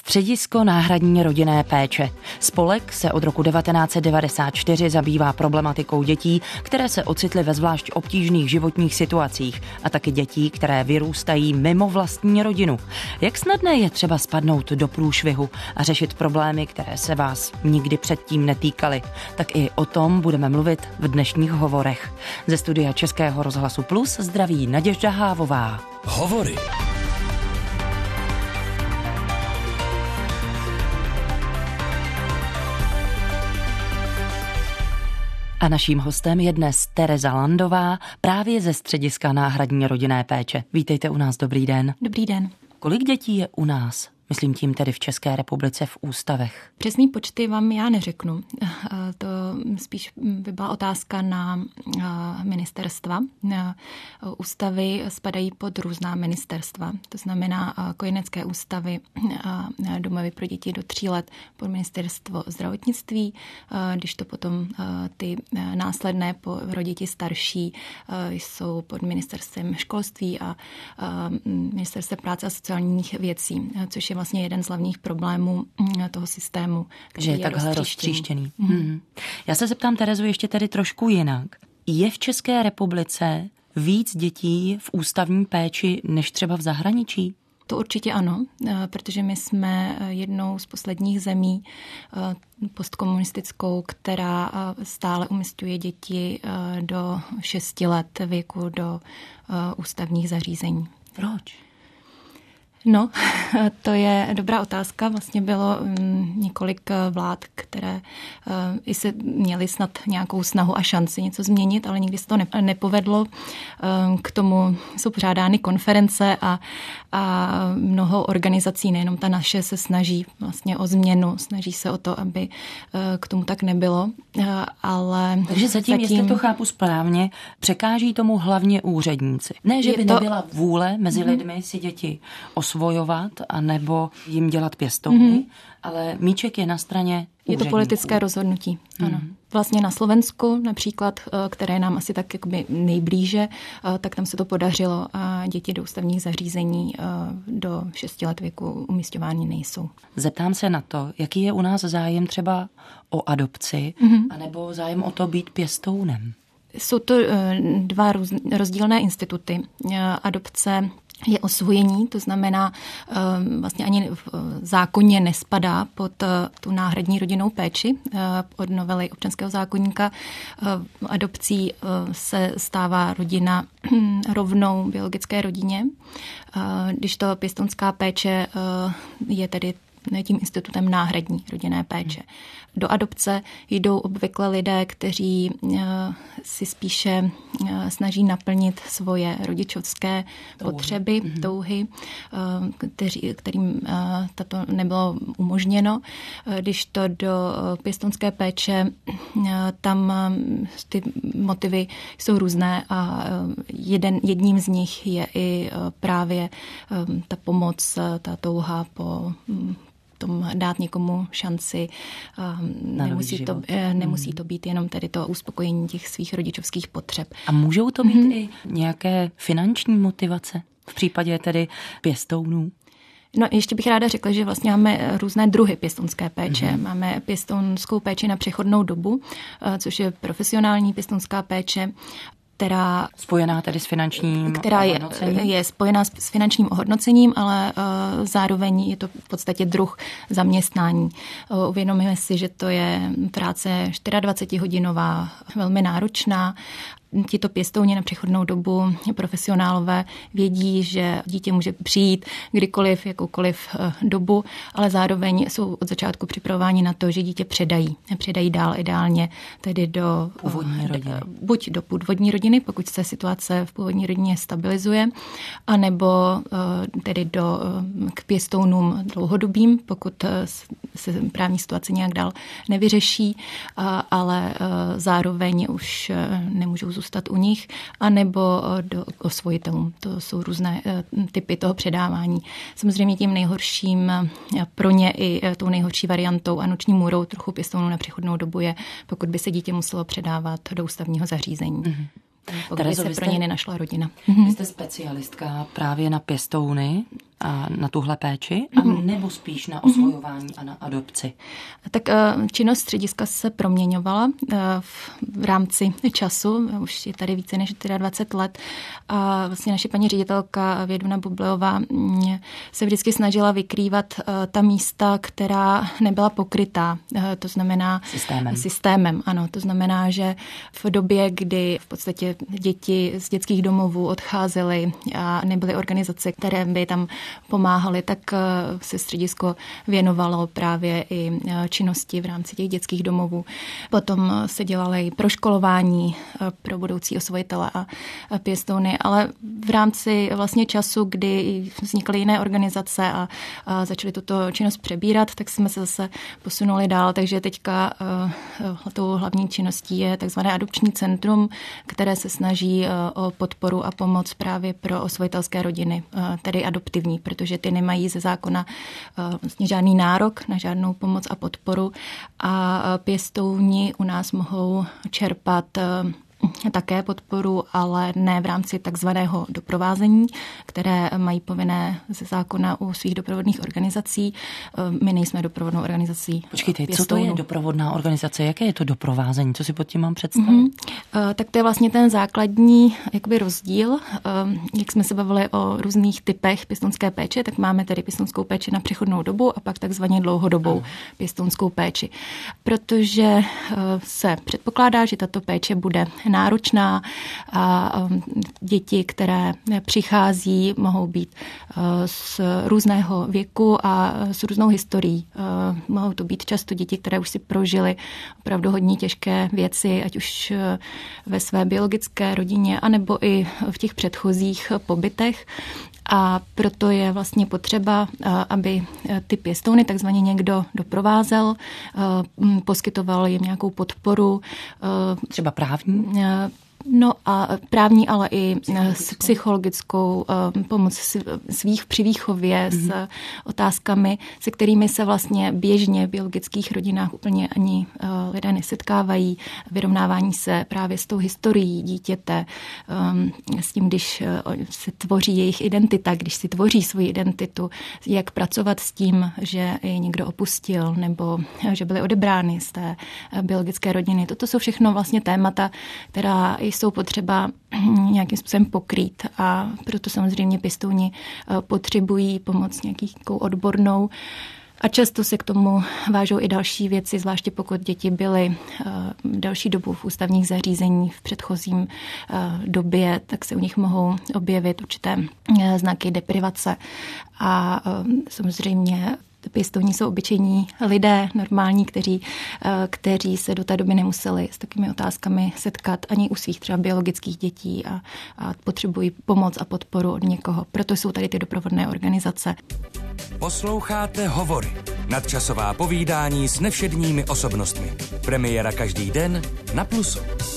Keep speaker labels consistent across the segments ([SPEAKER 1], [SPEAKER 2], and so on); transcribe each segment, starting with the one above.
[SPEAKER 1] Středisko náhradní rodinné péče. Spolek se od roku 1994 zabývá problematikou dětí, které se ocitly ve zvlášť obtížných životních situacích a taky dětí, které vyrůstají mimo vlastní rodinu. Jak snadné je třeba spadnout do průšvihu a řešit problémy, které se vás nikdy předtím netýkaly? Tak i o tom budeme mluvit v dnešních hovorech. Ze studia Českého rozhlasu Plus zdraví Naděžda Hávová.
[SPEAKER 2] Hovory.
[SPEAKER 1] A naším hostem je dnes Tereza Landová, právě ze Střediska náhradní rodinné péče. Vítejte u nás, dobrý den.
[SPEAKER 3] Dobrý den.
[SPEAKER 1] Kolik dětí je u nás? Myslím tím tedy v České republice v ústavech.
[SPEAKER 3] Přesný počty vám já neřeknu. To spíš by byla otázka na ministerstva. Ústavy spadají pod různá ministerstva. To znamená kojenecké ústavy, domovy pro děti do 3 let pod ministerstvo zdravotnictví, když to potom ty následné pro děti starší jsou pod ministerstvem školství a ministerstvem práce a sociálních věcí, což je vlastně jeden z hlavních problémů toho systému.
[SPEAKER 1] Že je takhle roztříštěný. Já se zeptám Terezu ještě tedy trošku jinak. Je v České republice víc dětí v ústavní péči než třeba v zahraničí?
[SPEAKER 3] To určitě ano, protože my jsme jednou z posledních zemí postkomunistickou, která stále umisťuje děti do 6 let věku do ústavních zařízení.
[SPEAKER 1] Proč?
[SPEAKER 3] No, to je dobrá otázka. Vlastně bylo několik vlád, které i se měly snad nějakou snahu a šanci něco změnit, ale nikdy se to nepovedlo. K tomu jsou pořádány konference a mnoho organizací, nejenom ta naše, se snaží vlastně o změnu, snaží se o to, aby k tomu tak nebylo.
[SPEAKER 1] Takže zatím, jestli to chápu správně, překáží tomu hlavně úředníci. Ne, že by nebyla vůle mezi lidmi si děti osvojovat a nebo jim dělat pěstouny, ale míček je na straně úředníků.
[SPEAKER 3] Je to politické rozhodnutí, ano. Vlastně na Slovensku například, které je nám asi tak jakoby nejblíže, tak tam se to podařilo a děti do ústavních zařízení do 6 let věku umísťovány nejsou.
[SPEAKER 1] Zeptám se na to, jaký je u nás zájem třeba o adopci, anebo zájem o to být pěstounem?
[SPEAKER 3] Jsou to 2 rozdílné instituty. Adopce je osvojení, to znamená vlastně ani v zákoně nespadá pod tu náhradní rodinnou péči. Od novely občanského zákoníka adopcí se stává rodina rovnou biologické rodině, když to pěstounská péče je tedy tím institutem náhradní rodinné péče. Do adopce jdou obvykle lidé, kteří si spíše snaží naplnit svoje rodičovské potřeby, touhy, kterým tato nebylo umožněno. Když to do pěstounské péče, tam ty motivy jsou různé a jedním z nich je i právě ta pomoc, ta touha po tom dát někomu šanci. Nemusí to být jenom tedy to uspokojení těch svých rodičovských potřeb.
[SPEAKER 1] A můžou to být i nějaké finanční motivace v případě tedy pěstounů?
[SPEAKER 3] No, ještě bych ráda řekla, že vlastně máme různé druhy pěstounské péče. Máme pěstounskou péči na přechodnou dobu, což je profesionální pěstounská péče, která spojená tedy s finančním ohodnocením? Je spojená s finančním ohodnocením, ale zároveň je to v podstatě druh zaměstnání. Uvědomíme si, že to je práce 24hodinová, velmi náročná. Tito pěstouni na přechodnou dobu profesionálové vědí, že dítě může přijít kdykoliv, jakoukoliv dobu, ale zároveň jsou od začátku připravováni na to, že dítě předají dál ideálně tedy do
[SPEAKER 1] původní rodiny.
[SPEAKER 3] Buď do původní rodiny, pokud se situace v původní rodině stabilizuje, anebo tedy k pěstounům dlouhodobým, pokud se právní situace nějak dál nevyřeší, ale zároveň už nemůžou zůstat u nich, anebo do osvojitelům. To jsou různé typy toho předávání. Samozřejmě tím nejhorším pro ně i tou nejhorší variantou a noční můrou trochu pěstounů na přechodnou dobu je, pokud by se dítě muselo předávat do ústavního zařízení. pokud se pro ně nenašla rodina.
[SPEAKER 1] Vy jste specialistka právě na pěstouny a na tuhle péči, a nebo spíš na osvojování a na adopci?
[SPEAKER 3] Tak činnost střediska se proměňovala v rámci času, už je tady více než 24 let. A vlastně naše paní ředitelka Věduna Bublejová se vždycky snažila vykrývat ta místa, která nebyla pokrytá. To znamená systémem. Ano, to znamená, že v době, kdy v podstatě děti z dětských domovů odcházely a nebyly organizace, které by tam pomáhaly, tak se středisko věnovalo právě i činnosti v rámci těch dětských domovů. Potom se dělaly i proškolování pro budoucí osvojitele a pěstouny, ale v rámci vlastně času, kdy vznikly jiné organizace a začaly tuto činnost přebírat, tak jsme se zase posunuli dál, takže teďka tou hlavní činností je takzvané adopční centrum, které se snaží o podporu a pomoc právě pro osvojitelské rodiny, tedy adoptivní, protože ty nemají ze zákona vlastně žádný nárok na žádnou pomoc a podporu a pěstouni u nás mohou čerpat také podporu, ale ne v rámci takzvaného doprovázení, které mají povinné ze zákona u svých doprovodných organizací. My nejsme doprovodnou organizací.
[SPEAKER 1] Počkejte, co to je doprovodná organizace? Jaké je to doprovázení? Co si pod tím mám představit?
[SPEAKER 3] Tak to je vlastně ten základní jakoby rozdíl. Jak jsme se bavili o různých typech pěstounské péče, tak máme tedy pěstounskou péči na přechodnou dobu a pak takzvaně dlouhodobou pěstounskou péči. Protože se předpokládá, že tato péče bude náročná a děti, které přichází, mohou být z různého věku a s různou historií. Mohou to být často děti, které už si prožily opravdu hodně těžké věci, ať už ve své biologické rodině, anebo i v těch předchozích pobytech. A proto je vlastně potřeba, aby ty pěstouny takzvaně někdo doprovázel, poskytoval jim nějakou podporu.
[SPEAKER 1] Třeba právní?
[SPEAKER 3] No a právní, ale i s psychologickou pomoc při výchově, s otázkami, se kterými se vlastně běžně v biologických rodinách úplně ani lidé nesetkávají. Vyrovnávání se právě s tou historií dítěte, s tím, když se tvoří jejich identita, když si tvoří svoji identitu, jak pracovat s tím, že je někdo opustil nebo že byly odebrány z té biologické rodiny. Toto jsou všechno vlastně témata, která jsou potřeba nějakým způsobem pokrýt a proto samozřejmě pěstouni potřebují pomoc nějakou odbornou. A často se k tomu vážou i další věci, zvláště pokud děti byly další dobu v ústavních zařízeních v předchozím době, tak se u nich mohou objevit určité znaky deprivace. A samozřejmě pěstouni jsou obyčejní lidé, normální, kteří se do té doby nemuseli s takovými otázkami setkat ani u svých třeba biologických dětí a potřebují pomoc a podporu od někoho. Proto jsou tady ty doprovodné organizace.
[SPEAKER 2] Posloucháte Hovory, nadčasová povídání s nevšedními osobnostmi. Premiéra každý den na Plusu.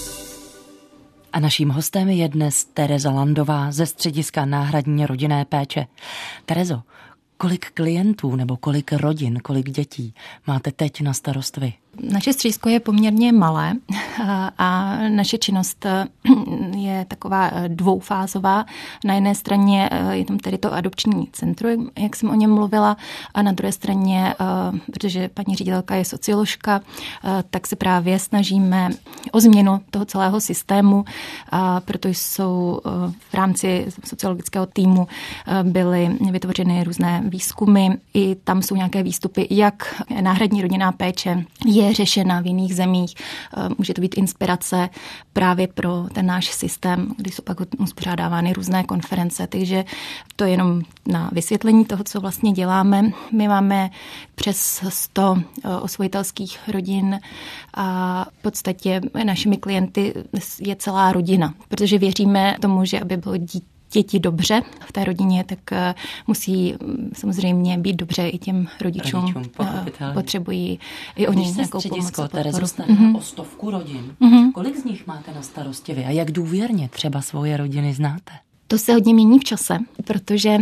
[SPEAKER 1] A naším hostem je dnes Tereza Landová ze Střediska náhradní rodinné péče. Terezo, kolik klientů nebo kolik rodin, kolik dětí máte teď na starost vy?
[SPEAKER 3] Naše středisko je poměrně malé a naše činnost je taková dvoufázová. Na jedné straně je tam tedy to adopční centrum, jak jsem o něm mluvila, a na druhé straně, protože paní ředitelka je socioložka, tak se právě snažíme o změnu toho celého systému, proto jsou v rámci sociologického týmu byly vytvořeny různé výzkumy. I tam jsou nějaké výstupy, jak náhradní rodinná péče je řešena v jiných zemích. Může to být inspirace právě pro ten náš systém, kdy jsou pak uspořádávány různé konference. Takže to je jenom na vysvětlení toho, co vlastně děláme. My máme přes 100 osvojitelských rodin a v podstatě našimi klienty je celá rodina, protože věříme tomu, že aby bylo děti dobře v té rodině, tak musí samozřejmě být dobře i těm rodičům. Potřebují i oni nějakou pomoc.
[SPEAKER 1] Terezo, o 100 rodin. Kolik z nich máte na starosti vy a jak důvěrně třeba svoje rodiny znáte?
[SPEAKER 3] To se hodně mění v čase, protože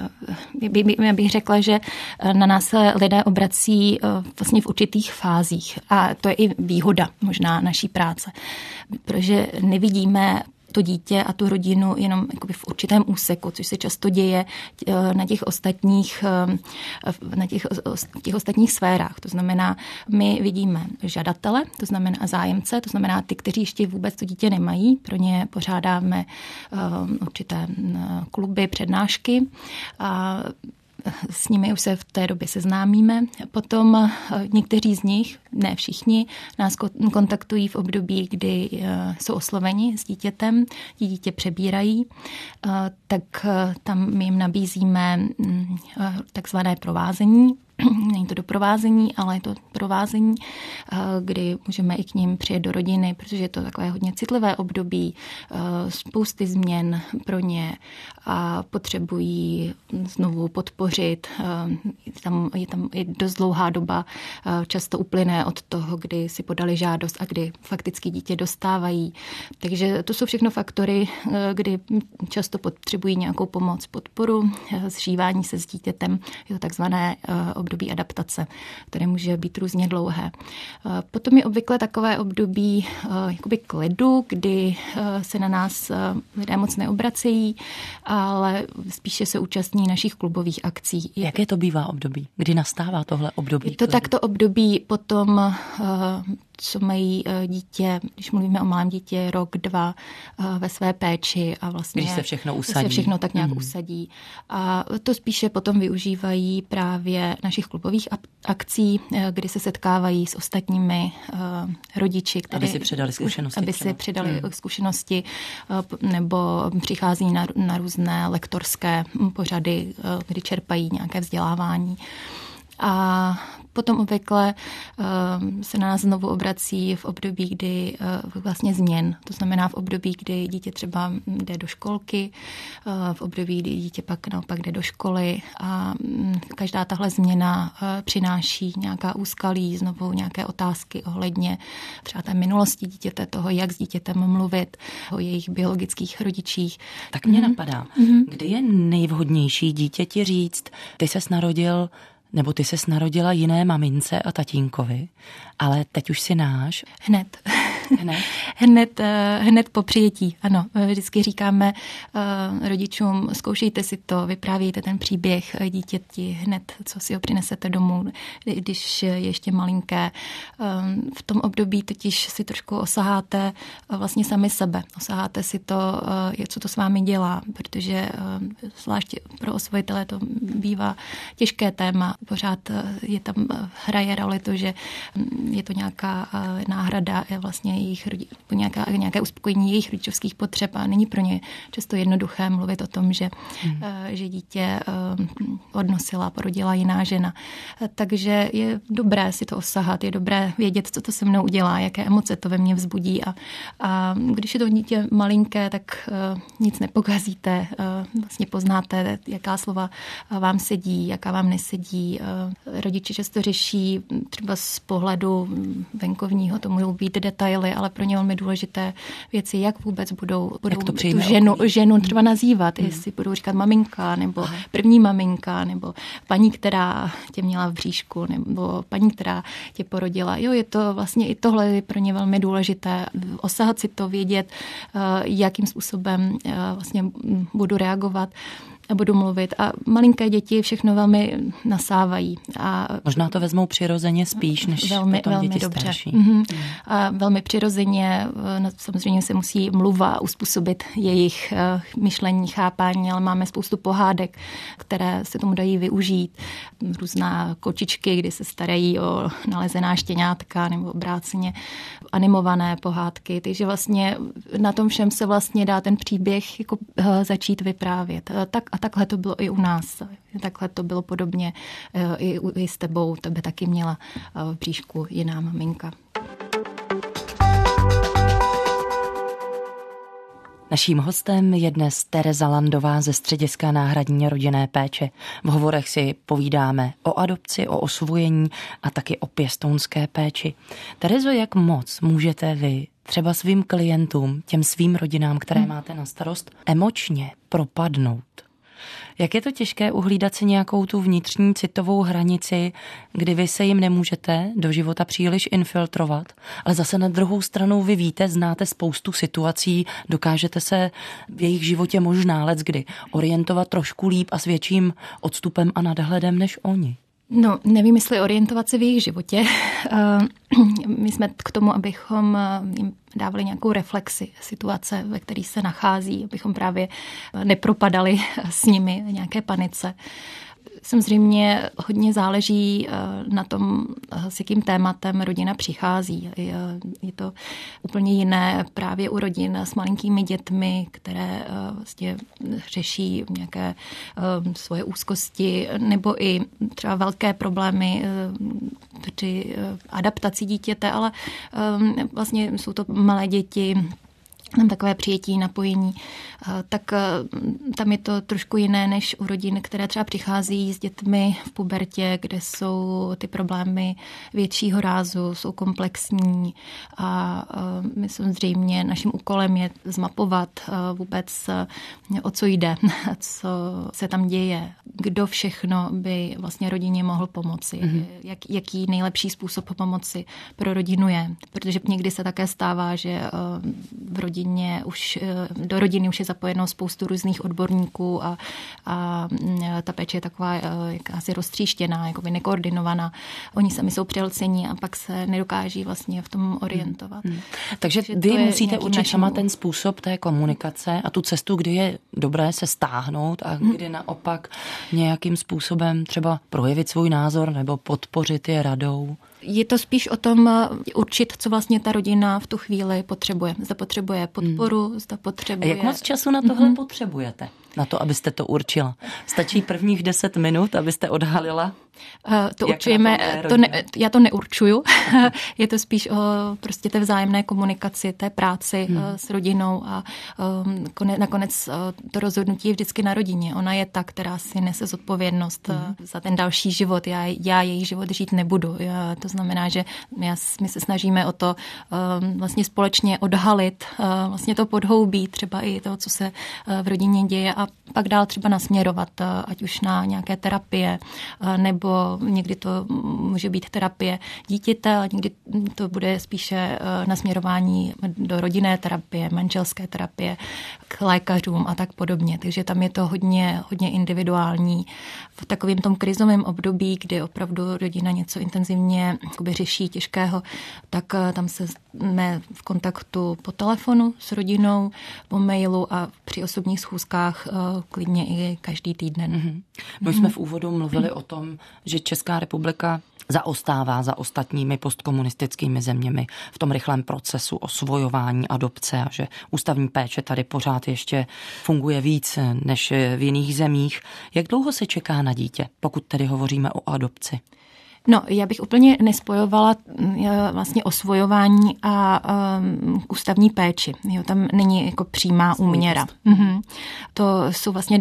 [SPEAKER 3] já bych řekla, že na nás se lidé obrací vlastně v určitých fázích a to je i výhoda možná naší práce, protože nevidíme to dítě a tu rodinu jenom jakoby v určitém úseku, což se často děje na těch ostatních sférách. To znamená, my vidíme žadatele, to znamená zájemce, to znamená ty, kteří ještě vůbec to dítě nemají. Pro ně pořádáme určité kluby, přednášky a s nimi už se v té době seznámíme. Potom někteří z nich, ne všichni, nás kontaktují v období, kdy jsou osloveni s dítětem, dítě přebírají, tak tam my jim nabízíme takzvané provázení. Není to doprovázení, ale je to provázení, kdy můžeme i k ním přijet do rodiny, protože je to takové hodně citlivé období, spousty změn pro ně a potřebují znovu podpořit. Je tam i dost dlouhá doba, často uplyne od toho, kdy si podali žádost a kdy fakticky dítě dostávají. Takže to jsou všechno faktory, kdy často potřebují nějakou pomoc, podporu, zžívání se s dítětem, je to takzvané období adaptace, které může být různě dlouhé. Potom je obvykle takové období jakoby klidu, kdy se na nás lidé moc neobracejí, ale spíše se účastní našich klubových akcí.
[SPEAKER 1] Jaké to bývá období? Kdy nastává tohle období?
[SPEAKER 3] Je to takto období potom, co mají dítě, když mluvíme o malém dítě, rok, 2 ve své péči a vlastně
[SPEAKER 1] když se všechno usadí.
[SPEAKER 3] Se všechno tak nějak usadí. A to spíše potom využívají právě našich klubových akcí, kdy se setkávají s ostatními rodiči,
[SPEAKER 1] aby si předali zkušenosti.
[SPEAKER 3] Aby si předali zkušenosti, nebo přichází na různé lektorské pořady, kdy čerpají nějaké vzdělávání. A potom obvykle se na nás znovu obrací v období, kdy vlastně změn. To znamená v období, kdy dítě třeba jde do školky, v období, kdy dítě pak naopak jde do školy a každá tahle změna přináší nějaká úskalí, znovu nějaké otázky ohledně třeba té minulosti dítěte, toho, jak s dítětem mluvit, o jejich biologických rodičích.
[SPEAKER 1] Tak mě napadá, kdy je nejvhodnější dítěti říct, ty ses narodila jiné mamince a tatínkovi, ale teď už si náš.
[SPEAKER 3] Hned po přijetí, ano. Vždycky říkáme rodičům, zkoušejte si to, vyprávějte ten příběh dítěti hned, co si ho přinesete domů, když je ještě malinké. V tom období totiž si trošku osaháte vlastně sami sebe. Osaháte si to, co to s vámi dělá, protože zvlášť pro osvojitele to bývá těžké téma. Pořád je tam hraje roli to, že je to nějaká náhrada vlastně jejich nějaké uspokojení jejich rodičovských potřeb a není pro ně často jednoduché mluvit o tom, že dítě odnosila, porodila jiná žena. Takže je dobré si to osahat, je dobré vědět, co to se mnou udělá, jaké emoce to ve mně vzbudí a když je to dítě malinké, tak nic nepokazíte, vlastně poznáte, jaká slova vám sedí, jaká vám nesedí. Rodiče často řeší třeba z pohledu venkovního, to můžou být detaily, ale pro ně velmi důležité věci, jak vůbec budou tu ženu třeba nazývat, jestli budou říkat maminka, nebo první maminka, nebo paní, která tě měla v bříšku, nebo paní, která tě porodila. Jo, je to vlastně i tohle je pro ně velmi důležité. Osahat si to, vědět, jakým způsobem vlastně budu reagovat a budu mluvit. A malinké děti všechno velmi nasávají. A
[SPEAKER 1] možná to vezmou přirozeně spíš, než potom děti dobře. Starší.
[SPEAKER 3] A velmi přirozeně, samozřejmě se musí mluva uspůsobit jejich myšlení, chápání, ale máme spoustu pohádek, které se tomu dají využít. Různá kočičky, kdy se starají o nalezená štěňátka nebo obráceně animované pohádky. Takže vlastně na tom všem se vlastně dá ten příběh jako začít vyprávět. A takhle to bylo i u nás. Takhle to bylo podobně i s tebou. Tebe taky měla v bříšku jiná maminka.
[SPEAKER 1] Naším hostem je dnes Tereza Landová ze Střediska náhradní rodinné péče. V hovorech si povídáme o adopci, o osvojení a taky o pěstounské péči. Terezo, jak moc můžete vy třeba svým klientům, těm svým rodinám, které máte na starost, emočně propadnout Jak je to těžké uhlídat si nějakou tu vnitřní citovou hranici, kdy vy se jim nemůžete do života příliš infiltrovat, ale zase na druhou stranu vy víte, znáte spoustu situací, dokážete se v jejich životě možná leckdy orientovat trošku líp a s větším odstupem a nadhledem než oni.
[SPEAKER 3] No, nevím, jestli orientovat se v jejich životě. My jsme k tomu, abychom jim dávali nějakou reflexi situace, ve které se nachází, abychom právě nepropadali s nimi nějaké panice. Samozřejmě hodně záleží na tom, s jakým tématem rodina přichází. Je to úplně jiné právě u rodin s malinkými dětmi, které vlastně řeší nějaké svoje úzkosti nebo i třeba velké problémy při adaptaci dítěte, ale vlastně jsou to malé děti, tam takové přijetí, napojení, tak tam je to trošku jiné než u rodin, které třeba přichází s dětmi v pubertě, kde jsou ty problémy většího rázu, jsou komplexní a my samozřejmě naším úkolem je zmapovat vůbec, o co jde, co se tam děje, kdo všechno by vlastně rodině mohl pomoci, jaký nejlepší způsob pomoci pro rodinu je, protože někdy se také stává, že v rodině do rodiny už je zapojeno spoustu různých odborníků a ta péče je taková asi roztříštěná, jakoby nekoordinovaná. Oni sami jsou přehlcení a pak se nedokáží vlastně v tom orientovat.
[SPEAKER 1] Takže vy musíte učit sama ten způsob té komunikace a tu cestu, kdy je dobré se stáhnout a kdy naopak nějakým způsobem třeba projevit svůj názor nebo podpořit je radou.
[SPEAKER 3] Je to spíš o tom určit, co vlastně ta rodina v tu chvíli potřebuje. Zda potřebuje podporu, zda potřebuje...
[SPEAKER 1] A jak moc času na tohle potřebujete? Na to, abyste to určila? Stačí prvních 10 minut, abyste odhalila?
[SPEAKER 3] To určujeme, já to neurčuju. Je to spíš o prostě té vzájemné komunikaci, té práci s rodinou a nakonec to rozhodnutí je vždycky na rodině. Ona je ta, která si nese zodpovědnost za ten další život. Já její život žít nebudu. To znamená, že my se snažíme o to vlastně společně odhalit vlastně to podhoubí, třeba i toho, co se v rodině děje a pak dál třeba nasměrovat, ať už na nějaké terapie, nebo někdy to může být terapie dítěte, ale někdy to bude spíše nasměrování do rodinné terapie, manželské terapie, k lékařům a tak podobně. Takže tam je to hodně individuální. V takovém tom krizovém období, kdy opravdu rodina něco intenzivně řeší těžkého, tak tam jsme v kontaktu po telefonu s rodinou, po mailu a při osobních schůzkách klidně i každý týden.
[SPEAKER 1] My jsme v úvodu mluvili o tom, že Česká republika zaostává za ostatními postkomunistickými zeměmi v tom rychlém procesu osvojování, adopce a že ústavní péče tady pořád ještě funguje víc než v jiných zemích. Jak dlouho se čeká na dítě, pokud tedy hovoříme o adopci?
[SPEAKER 3] No, já bych úplně nespojovala vlastně osvojování a ústavní péči. Jo, tam není jako přímá úměra. To jsou vlastně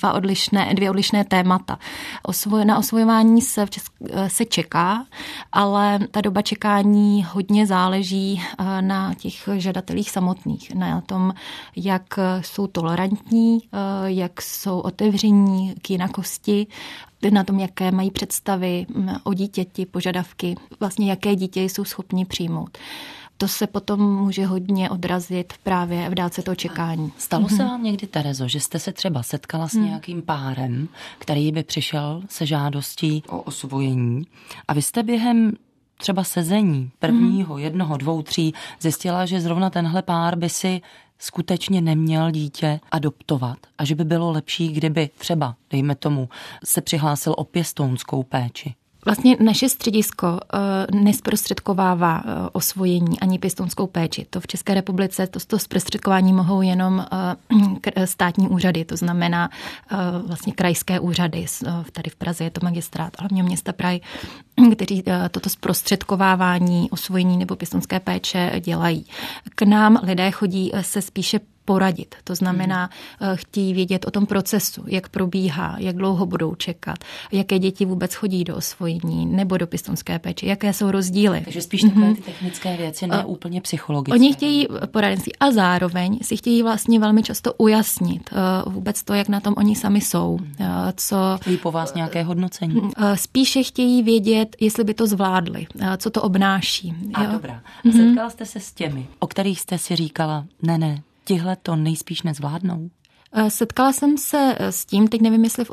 [SPEAKER 3] dvě odlišné témata. Na osvojování se čeká, ale ta doba čekání hodně záleží na těch žadatelích samotných, na tom, jak jsou tolerantní, jak jsou otevření k jinakosti, na tom, jaké mají představy o dítěti, požadavky, vlastně jaké dítě jsou schopni přijmout. To se potom může hodně odrazit právě v délce toho čekání.
[SPEAKER 1] Stalo se vám někdy, Terezo, že jste se třeba setkala s nějakým párem, který by přišel se žádostí o osvojení a vy jste během třeba sezení prvního, 1, 2, 3 zjistila, že zrovna tenhle pár by si skutečně neměl dítě adoptovat a že by bylo lepší, kdyby třeba, dejme tomu, se přihlásil o pěstounskou péči?
[SPEAKER 3] Vlastně naše středisko nesprostředkovává osvojení ani pěstounskou péči. To v České republice, to zprostředkování mohou jenom státní úřady, to znamená vlastně krajské úřady. Tady v Praze je to magistrát hlavního města Prahy, kteří toto zprostředkovávání osvojení nebo pěstounské péče dělají. K nám lidé chodí se spíše poradit. To znamená, chtějí vědět o tom procesu, jak probíhá, jak dlouho budou čekat, jaké děti vůbec chodí do osvojení nebo do pěstounské péče, jaké jsou rozdíly.
[SPEAKER 1] Takže spíš takové ty technické věci, ne úplně psychologické.
[SPEAKER 3] Oni chtějí poradenství a zároveň si chtějí vlastně velmi často ujasnit vůbec to, jak na tom oni sami jsou.
[SPEAKER 1] Chtějí po vás nějaké hodnocení?
[SPEAKER 3] Spíše chtějí vědět, jestli by to zvládli, co to obnáší.
[SPEAKER 1] Dobrá. A setkala jste se s těmi, o kterých jste si říkala, ne, tihle to nejspíš nezvládnou?
[SPEAKER 3] Setkala jsem se s tím, teď nevím, jestli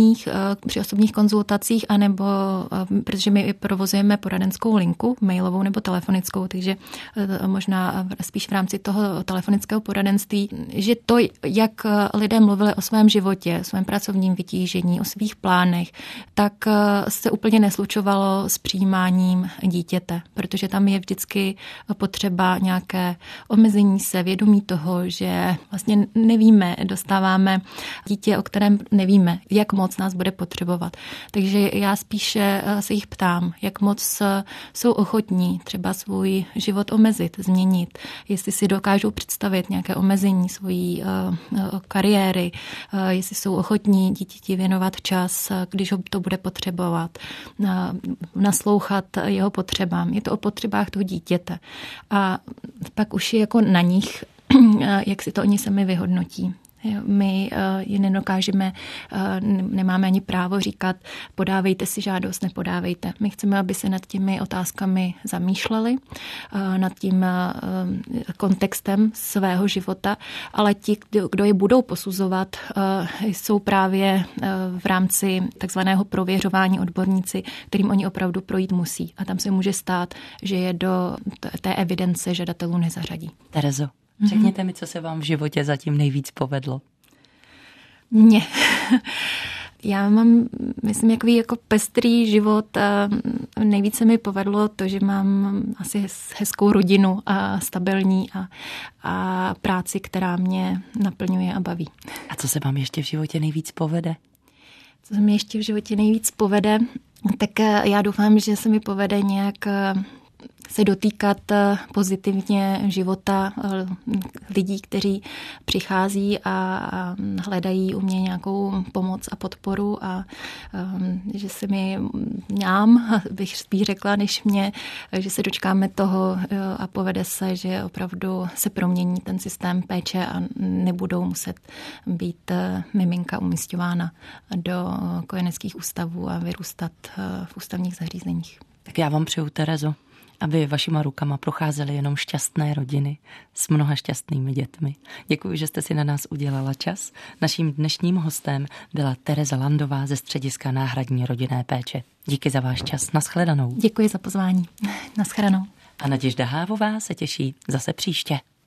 [SPEAKER 3] při osobních konzultacích, anebo protože my provozujeme poradenskou linku, mailovou nebo telefonickou, takže možná spíš v rámci toho telefonického poradenství, že to, jak lidé mluvili o svém životě, o svém pracovním vytížení, o svých plánech, tak se úplně neslučovalo s přijímáním dítěte, protože tam je vždycky potřeba nějaké omezení se, vědomí toho, že vlastně nevíme, dostáváme dítě, o kterém nevíme, jak moc nás bude potřebovat. Takže já spíše se jich ptám, jak moc jsou ochotní třeba svůj život omezit, změnit, jestli si dokážou představit nějaké omezení svojí kariéry, jestli jsou ochotní dítěti věnovat čas, když ho to bude potřebovat, naslouchat jeho potřebám. Je to o potřebách toho dítěte. A pak už je jako na nich, jak si to oni sami vyhodnotí. My ji nedokážeme, nemáme ani právo říkat, podávejte si žádost, nepodávejte. My chceme, aby se nad těmi otázkami zamýšleli, nad tím kontextem svého života, ale ti, kdo je budou posuzovat, jsou právě v rámci takzvaného prověřování odborníci, kterým oni opravdu projít musí. A tam se může stát, že je do té evidence žadatelů nezařadí.
[SPEAKER 1] Terezo, řekněte mi, co se vám v životě zatím nejvíc povedlo.
[SPEAKER 3] Mně. Já mám, myslím, jako pestrý život. Nejvíce mi povedlo to, že mám asi hezkou rodinu a stabilní a práci, která mě naplňuje a baví.
[SPEAKER 1] A co se vám ještě v životě nejvíc povede?
[SPEAKER 3] Co se mi ještě v životě nejvíc povede? Tak já doufám, že se mi povede nějak se dotýkat pozitivně života lidí, kteří přichází a hledají u mě nějakou pomoc a podporu a že se mi bych spíš řekla, než mě, že se dočkáme toho a povede se, že opravdu se promění ten systém péče a nebudou muset být miminka umisťována do kojeneckých ústavů a vyrůstat v ústavních zařízeních.
[SPEAKER 1] Tak já vám přeju, Terezo, aby vašima rukama procházely jenom šťastné rodiny s mnoha šťastnými dětmi. Děkuji, že jste si na nás udělala čas. Naším dnešním hostem byla Tereza Landová ze Střediska náhradní rodinné péče. Díky za váš čas. Nashledanou.
[SPEAKER 3] Děkuji za pozvání. Nashledanou.
[SPEAKER 1] A Naděžda Hávová se těší zase příště.